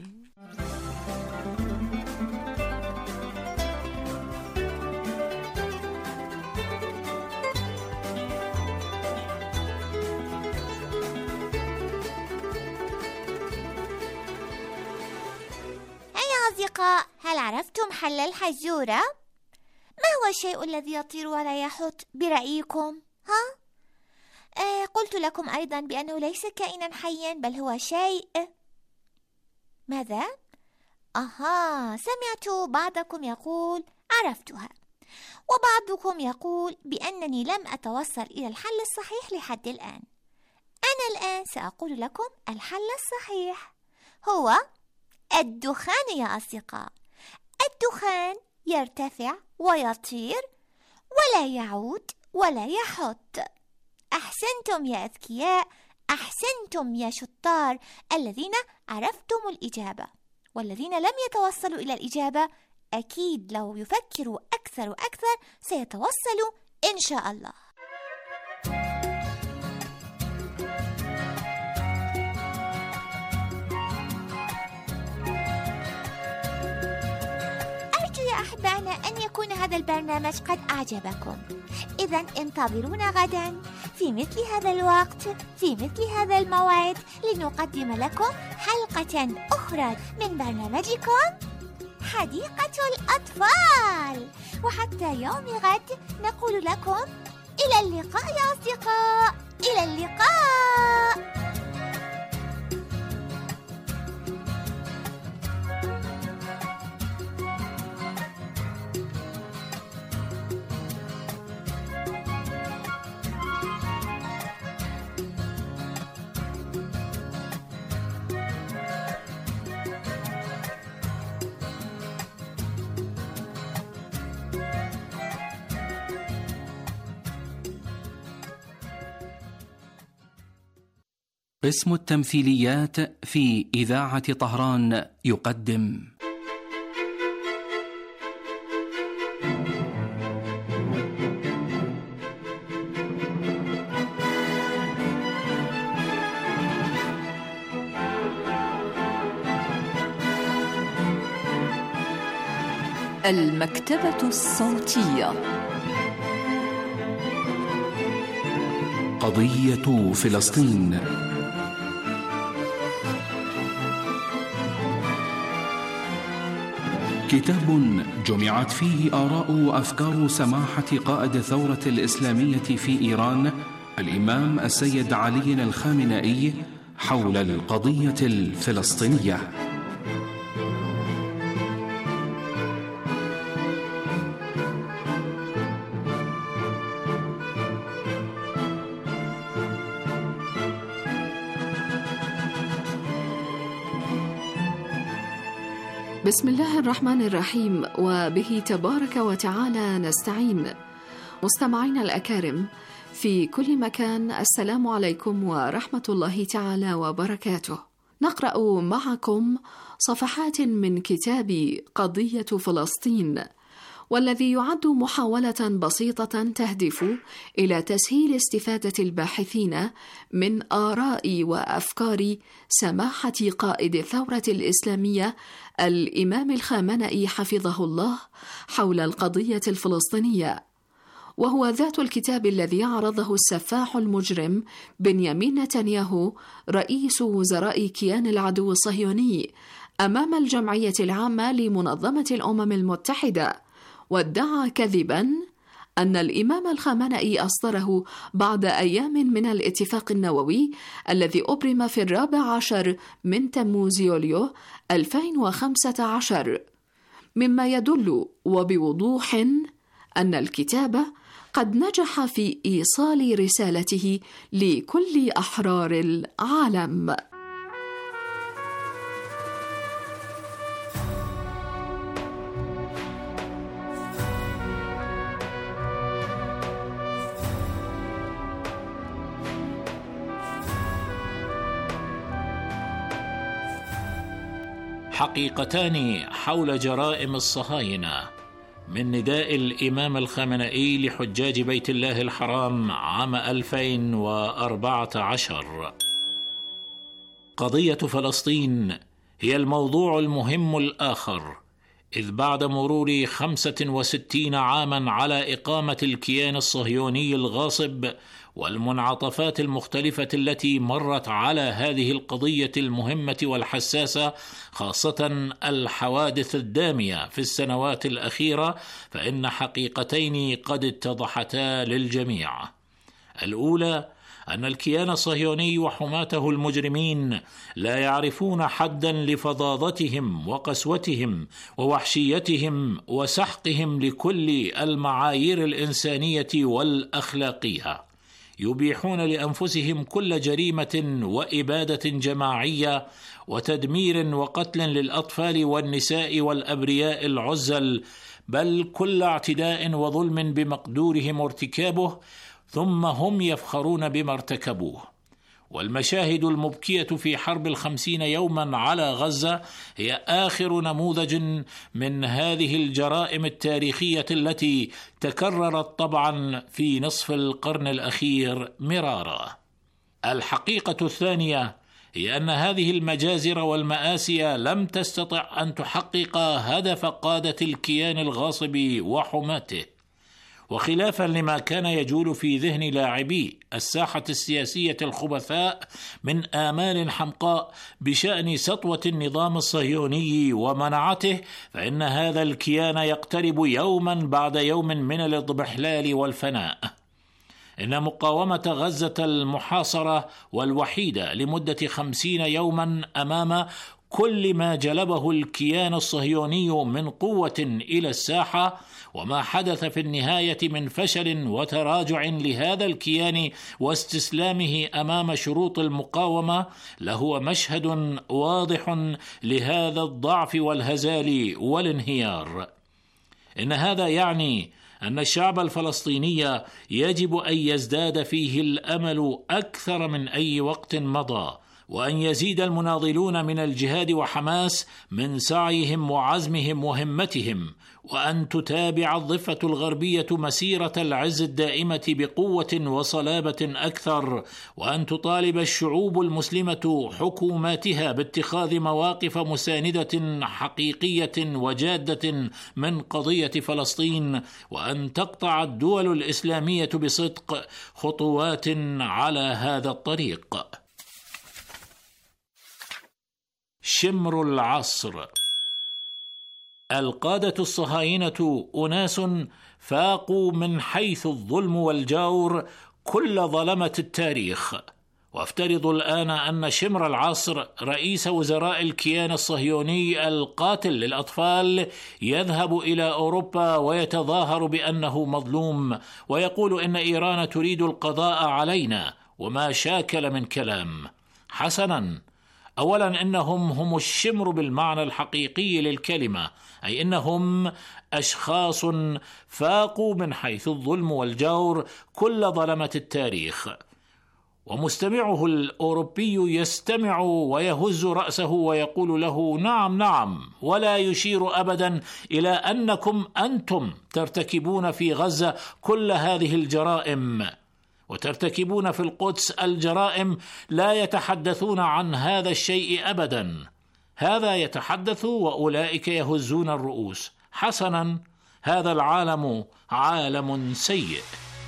أصدقاء، هل عرفتم حل الحزورة؟ ما هو الشيء الذي يطير ولا يحط برأيكم؟ ها؟ آه قلت لكم أيضا بأنه ليس كائنا حيا، بل هو شيء. ماذا؟ أها، سمعت بعضكم يقول عرفتها، وبعضكم يقول بأنني لم أتوصل إلى الحل الصحيح لحد الآن. أنا الآن سأقول لكم الحل الصحيح هو الدخان يا أصدقاء. الدخان يرتفع ويطير ولا يعود ولا يحط. أحسنتم يا أذكياء، أحسنتم يا شطار الذين عرفتم الإجابة، والذين لم يتوصلوا إلى الإجابة أكيد لو يفكروا أكثر وأكثر سيتوصلوا إن شاء الله. أرجو يا أحبائنا أن يكون هذا البرنامج قد أعجبكم. إذن انتظرونا غدا في مثل هذا الوقت في مثل هذا الموعد لنقدم لكم حلقة أخرى من برنامجكم حديقة الأطفال. وحتى يوم غد نقول لكم إلى اللقاء يا أصدقاء، إلى اللقاء. قسم التمثيليات في إذاعة طهران يقدم المكتبة الصوتية. قضية فلسطين. كتاب جمعت فيه آراء وأفكار سماحة قائد الثورة الإسلامية في إيران الإمام السيد علي الخامنئي حول القضية الفلسطينية. بسم الله الرحمن الرحيم، وبه تبارك وتعالى نستعين. مستمعينا الأكارم في كل مكان، السلام عليكم ورحمة الله تعالى وبركاته. نقرأ معكم صفحات من كتاب قضية فلسطين، والذي يعد محاولة بسيطة تهدف إلى تسهيل استفادة الباحثين من آراء وأفكار سماحة قائد الثورة الإسلامية الإمام الخامنئي حفظه الله حول القضية الفلسطينية، وهو ذات الكتاب الذي عرضه السفاح المجرم بنيامين نتنياهو رئيس وزراء كيان العدو الصهيوني أمام الجمعية العامة لمنظمة الأمم المتحدة، وادعى كذباً أن الإمام الخامنئي أصدره بعد أيام من الاتفاق النووي الذي أبرم في الرابع عشر من تموز يوليو ألفين وخمسة عشر، مما يدل وبوضوح أن الكتاب قد نجح في إيصال رسالته لكل أحرار العالم. حقيقتان حول جرائم الصهاينة، من نداء الإمام الخامنئي لحجاج بيت الله الحرام عام ألفين وأربعة عشر. قضية فلسطين هي الموضوع المهم الآخر، إذ بعد مرور خمسة وستين عاما على إقامة الكيان الصهيوني الغاصب والمنعطفات المختلفة التي مرت على هذه القضية المهمة والحساسة، خاصة الحوادث الدامية في السنوات الأخيرة، فإن حقيقتين قد اتضحتا للجميع. الأولى أن الكيان الصهيوني وحماته المجرمين لا يعرفون حدا لفظاظتهم وقسوتهم ووحشيتهم وسحقهم لكل المعايير الإنسانية والأخلاقية، يبيحون لأنفسهم كل جريمة وإبادة جماعية وتدمير وقتل للأطفال والنساء والأبرياء العزل، بل كل اعتداء وظلم بمقدورهم ارتكابه، ثم هم يفخرون بما ارتكبوه. والمشاهد المبكية في حرب الخمسين يوما على غزة هي آخر نموذج من هذه الجرائم التاريخية التي تكررت طبعا في نصف القرن الأخير مرارا. الحقيقة الثانية هي أن هذه المجازر والمآسي لم تستطع أن تحقق هدف قادة الكيان الغاصب وحماته، وخلافا لما كان يجول في ذهن لاعبي الساحة السياسية الخبثاء من آمال حمقاء بشأن سطوة النظام الصهيوني ومنعته، فإن هذا الكيان يقترب يوما بعد يوم من الاضمحلال والفناء. إن مقاومة غزة المحاصرة والوحيدة لمدة خمسين يوما أمام كل ما جلبه الكيان الصهيوني من قوة إلى الساحة، وما حدث في النهاية من فشل وتراجع لهذا الكيان واستسلامه أمام شروط المقاومة، لهو مشهد واضح لهذا الضعف والهزال والانهيار. إن هذا يعني أن الشعب الفلسطيني يجب أن يزداد فيه الأمل أكثر من أي وقت مضى، وأن يزيد المناضلون من الجهاد وحماس من سعيهم وعزمهم وهمتهم، وأن تتابع الضفة الغربية مسيرة العز الدائمة بقوة وصلابة أكثر، وأن تطالب الشعوب المسلمة حكوماتها باتخاذ مواقف مساندة حقيقية وجادة من قضية فلسطين، وأن تقطع الدول الإسلامية بصدق خطوات على هذا الطريق. شمر العصر. القادة الصهاينة أناس فاقوا من حيث الظلم والجور كل ظلمة التاريخ، وافترض الآن أن شمر العصر رئيس وزراء الكيان الصهيوني القاتل للأطفال يذهب إلى أوروبا ويتظاهر بأنه مظلوم، ويقول إن إيران تريد القضاء علينا وما شاكل من كلام. حسنا، أولا إنهم هم الشمر بالمعنى الحقيقي للكلمة، أي إنهم أشخاص فاقوا من حيث الظلم والجور كل ظلمة التاريخ. ومستمعه الأوروبي يستمع ويهز رأسه ويقول له نعم نعم، ولا يشير أبدا إلى أنكم أنتم ترتكبون في غزة كل هذه الجرائم، وترتكبون في القدس الجرائم لا يتحدثون عن هذا الشيء أبدا. هذا يتحدث وأولئك يهزون الرؤوس. حسنا، هذا العالم عالم سيء.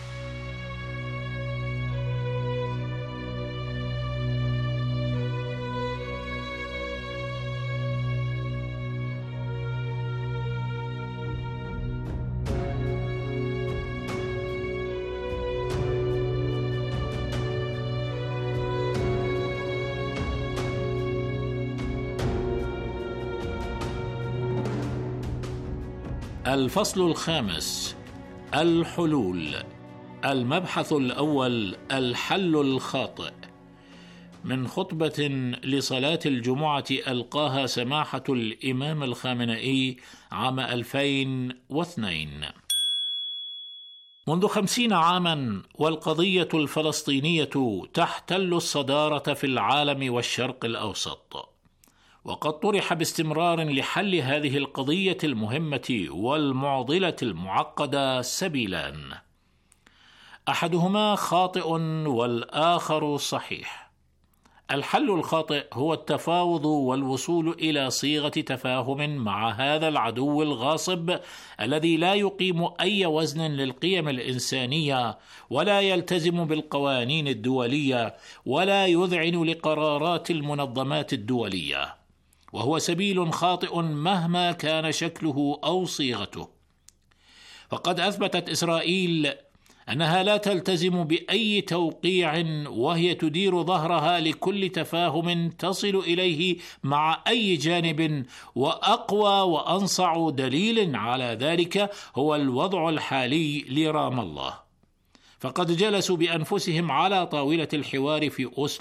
الفصل الخامس: الحلول. المبحث الأول: الحل الخاطئ. من خطبة لصلاة الجمعة ألقاها سماحة الإمام الخامنئي عام ألفين واثنين. منذ خمسين عاما والقضية الفلسطينية تحتل الصدارة في العالم والشرق الأوسط، وقد طرح باستمرار لحل هذه القضية المهمة والمعضلة المعقدة سبيلان، أحدهما خاطئ والآخر صحيح. الحل الخاطئ هو التفاوض والوصول إلى صيغة تفاهم مع هذا العدو الغاصب الذي لا يقيم أي وزن للقيم الإنسانية، ولا يلتزم بالقوانين الدولية، ولا يذعن لقرارات المنظمات الدولية، وهو سبيل خاطئ مهما كان شكله أو صيغته. فقد أثبتت إسرائيل أنها لا تلتزم بأي توقيع، وهي تدير ظهرها لكل تفاهم تصل إليه مع أي جانب، وأقوى وأنصع دليل على ذلك هو الوضع الحالي لرام الله. فقد جلسوا بأنفسهم على طاولة الحوار في أوسلو،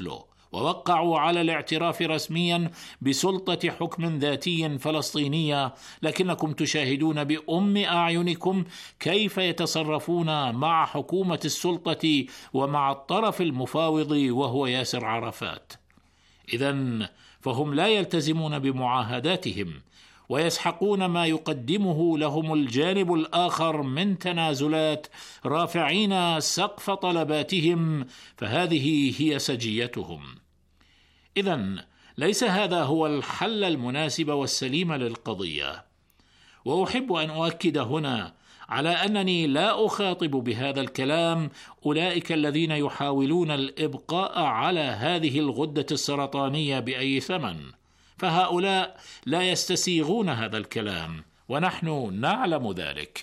ووقعوا على الاعتراف رسميا بسلطة حكم ذاتي فلسطينية، لكنكم تشاهدون بأم أعينكم كيف يتصرفون مع حكومة السلطة ومع الطرف المفاوض وهو ياسر عرفات. إذن فهم لا يلتزمون بمعاهداتهم ويسحقون ما يقدمه لهم الجانب الآخر من تنازلات، رافعين سقف طلباتهم، فهذه هي سجيتهم. إذن ليس هذا هو الحل المناسب والسليم للقضية. وأحب أن أؤكد هنا على أنني لا أخاطب بهذا الكلام أولئك الذين يحاولون الإبقاء على هذه الغدة السرطانية بأي ثمن، فهؤلاء لا يستسيغون هذا الكلام ونحن نعلم ذلك،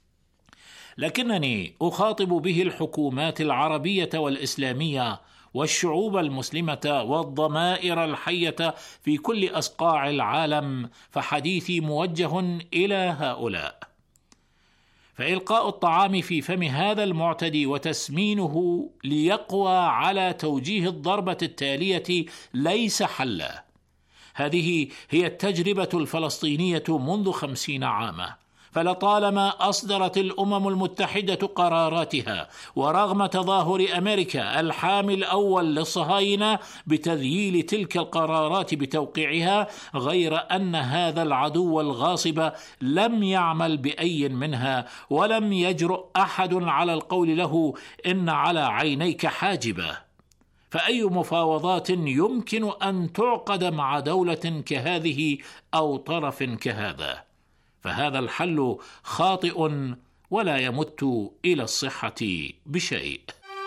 لكنني أخاطب به الحكومات العربية والإسلامية والشعوب المسلمة والضمائر الحية في كل أصقاع العالم، فحديثي موجه إلى هؤلاء. فإلقاء الطعام في فم هذا المعتدي وتسمينه ليقوى على توجيه الضربة التالية ليس حلا. هذه هي التجربة الفلسطينية منذ خمسين عاما، فلطالما أصدرت الأمم المتحدة قراراتها ورغم تظاهر أمريكا الحامي الأول للصهاينة بتذييل تلك القرارات بتوقيعها، غير أن هذا العدو الغاصب لم يعمل بأي منها، ولم يجرؤ أحد على القول له إن على عينيك حاجبة. فأي مفاوضات يمكن أن تعقد مع دولة كهذه أو طرف كهذا؟ فهذا الحل خاطئ ولا يمت إلى الصحة بشيء.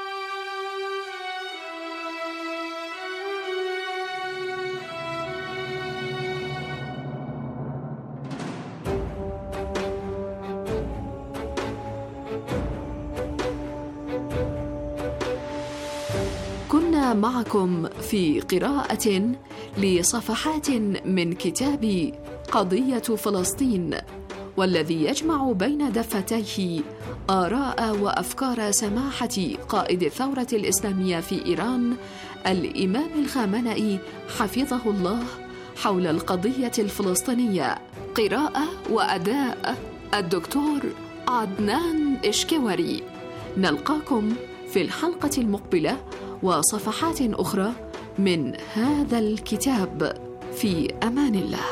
كنا معكم في قراءة لصفحات من كتاب قضية فلسطين، والذي يجمع بين دفتيه آراء وأفكار سماحة قائد الثورة الإسلامية في إيران الإمام الخامنئي حفظه الله حول القضية الفلسطينية. قراءة وأداء الدكتور عدنان إشكوري. نلقاكم في الحلقة المقبلة وصفحات أخرى من هذا الكتاب. في أمان الله.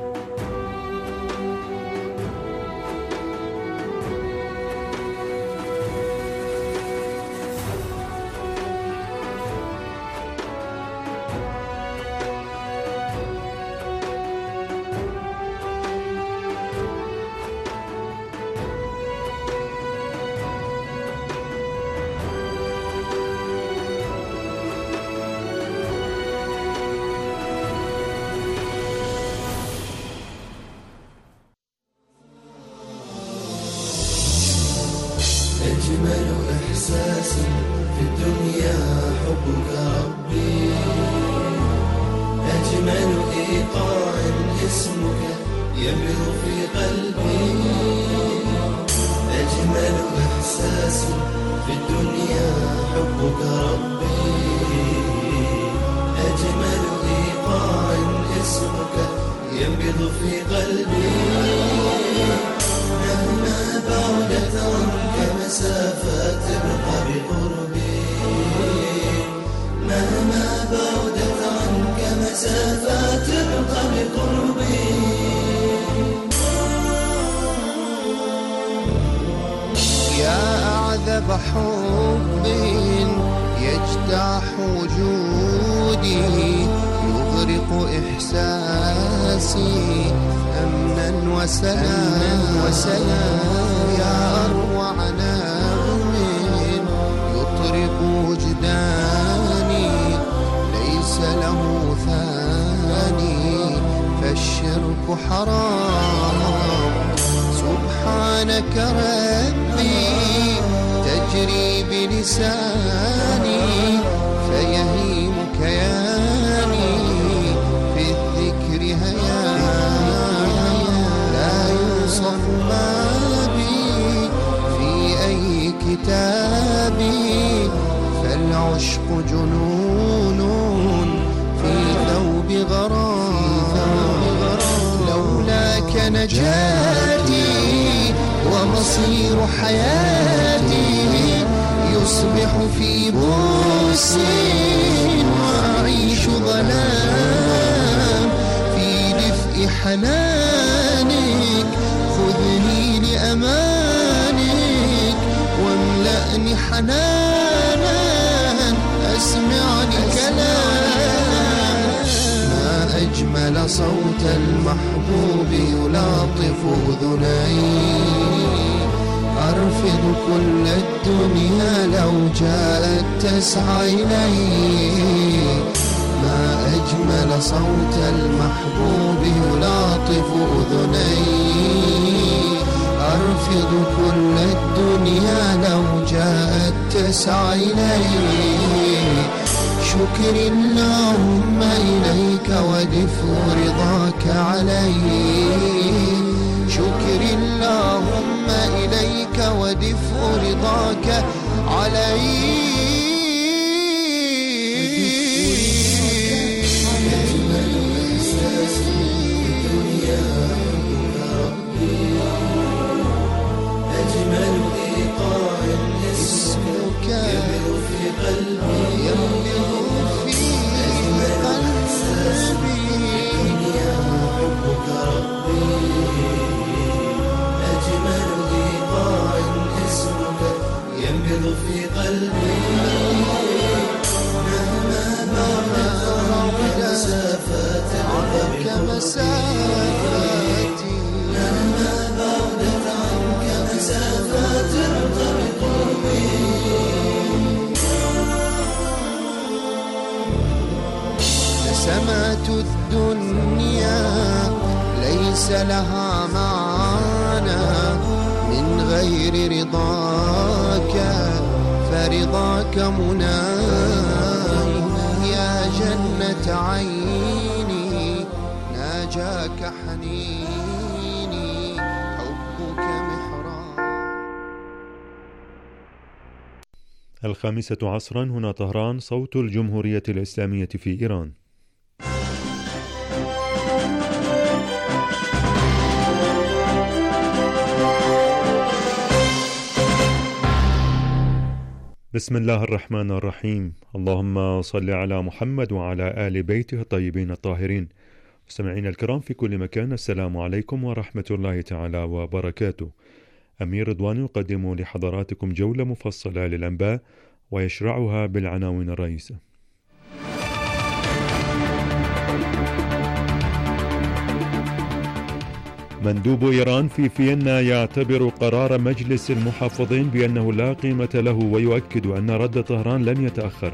أجمل إحساس في الدنيا حبك ربي، أجمل إيقاع اسمك يمر في قلبي، أجمل إحساس في الدنيا حبك ربي، أجمل إيقاع اسمك ينبض في قلبي. مهما بعدت عنك مسافات تبقى بقربي، مهما بعدت عنك مسافات تبقى بقربي. يا أعذب حب يجتاح وجودي، يغرق إحساسي أمنا وسلام وسلام. يا أروع نغم يطرب وجداني، ليس له ثاني فالشرك حرام. سبحانك ربي تجري بلساني، فيهيم كياني في الذكر هيام. لا يوصف ما بي في أي كتاب، فالعشق جنون تسير حياتي يصبح في بؤس وأعيش ظلام في دفء حنانك. خذني لأمانك واملأني حنانا أسمعني كلام. ما أجمل صوت المحبوب يلاطف أذني. أرفض كل الدنيا لو جاءت تسعى إلي. ما أجمل صوت المحبوب يلاطف أذني. أرفض كل الدنيا لو جاءت تسعى إلي. شكر اللهم إليك ودفء رضاك علي. شكر اللهم إليك ودفء رضاك علي. أجمل إيقاع اسمك يبدو في قلبي. يبدو في قلبي. يا حبك ربي. أجمل إيقاع اسمك ينبض في قلبي. مهما بعدت عنك مسافات عنك مسافاتي. مهما بعدت عنك مسافات قلبي. سمات الدنيا ليس لها معنى من غير رضاك. فرضاك مناي. يا جنة عيني ناجاك حنيني. حبك محراب. الخامسة عصرا هنا طهران، صوت الجمهورية الإسلامية في إيران. بسم الله الرحمن الرحيم. اللهم صل على محمد وعلى آل بيته الطيبين الطاهرين. مستمعينا الكرام في كل مكان، السلام عليكم ورحمة الله تعالى وبركاته. أمير رضوان يقدم لحضراتكم جولة مفصلة للأنباء ويشرعها بالعناوين الرئيسة. مندوب إيران في فيينا يعتبر قرار مجلس المحافظين بأنه لا قيمة له، ويؤكد أن رد طهران لن يتأخر.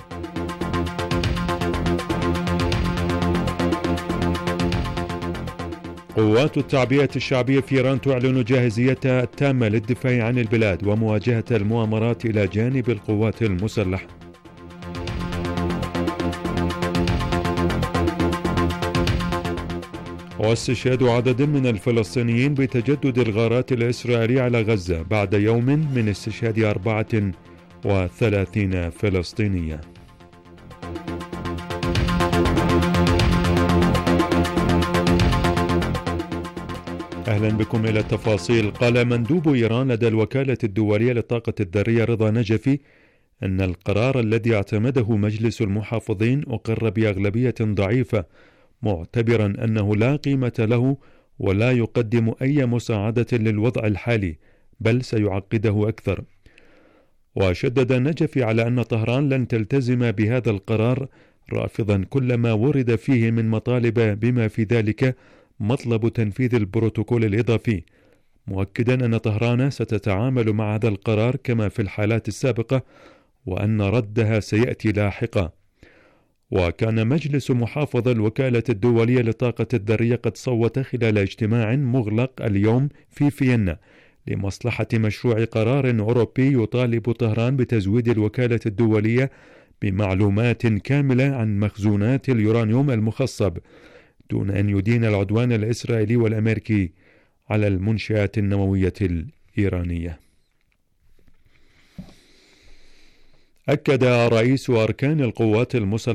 قوات التعبئة الشعبية في إيران تعلن جاهزيتها التامة للدفاع عن البلاد ومواجهة المؤامرات إلى جانب القوات المسلحة. واستشهاد عدد من الفلسطينيين بتجدد الغارات الإسرائيلية على غزة بعد يوم من استشهاد أربعة وثلاثين فلسطينيا. أهلا بكم إلى التفاصيل. قال مندوب إيران لدى الوكالة الدولية للطاقة الذرية رضا نجفي أن القرار الذي اعتمده مجلس المحافظين أقر بأغلبية ضعيفة، معتبرا أنه لا قيمة له ولا يقدم أي مساعدة للوضع الحالي، بل سيعقده أكثر. وشدد نجفي على أن طهران لن تلتزم بهذا القرار، رافضا كل ما ورد فيه من مطالب بما في ذلك مطلب تنفيذ البروتوكول الإضافي، مؤكدا أن طهران ستتعامل مع هذا القرار كما في الحالات السابقة، وأن ردها سيأتي لاحقا. وكان مجلس محافظ الوكالة الدولية للطاقة الذرية قد صوت خلال اجتماع مغلق اليوم في فيينا لمصلحة مشروع قرار أوروبي يطالب طهران بتزويد الوكالة الدولية بمعلومات كاملة عن مخزونات اليورانيوم المخصب، دون أن يدين العدوان الإسرائيلي والأمريكي على المنشآت النووية الإيرانية. أكد رئيس أركان القوات المسلحة